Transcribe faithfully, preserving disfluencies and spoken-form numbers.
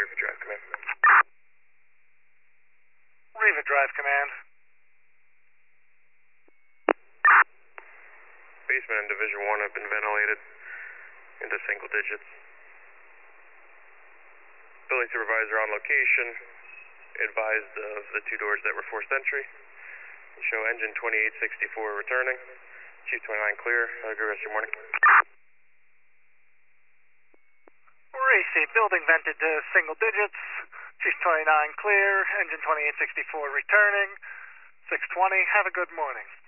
Riva Drive Command. Riva Drive Command. Basement and Division one have been ventilated into single digits. Building supervisor on location advised of the two doors that were forced entry. Show engine twenty-eight sixty-four returning. Chief twenty-nine clear. Have a good rest of your morning. Racy, building vented to single digits. Chief twenty-nine clear. Engine twenty-eight sixty-four returning. six twenty. Have a good morning.